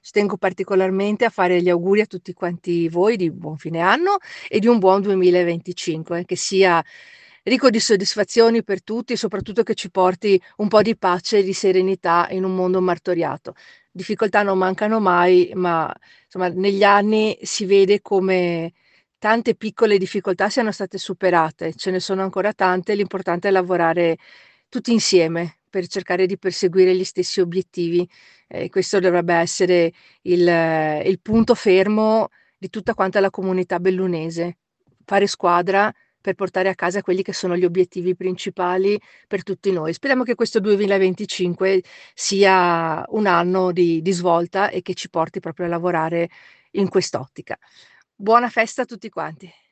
Ci tengo particolarmente a fare gli auguri a tutti quanti voi di buon fine anno e di un buon 2025, che sia ricco di soddisfazioni per tutti e soprattutto che ci porti un po' di pace e di serenità in un mondo martoriato. Difficoltà non mancano mai, ma insomma negli anni si vede come tante piccole difficoltà siano state superate, ce ne sono ancora tante, l'importante è lavorare tutti insieme per cercare di perseguire gli stessi obiettivi. Questo dovrebbe essere il punto fermo di tutta quanta la comunità bellunese. Fare squadra per portare a casa quelli che sono gli obiettivi principali per tutti noi. Speriamo che questo 2025 sia un anno di svolta e che ci porti proprio a lavorare in quest'ottica. Buona festa a tutti quanti.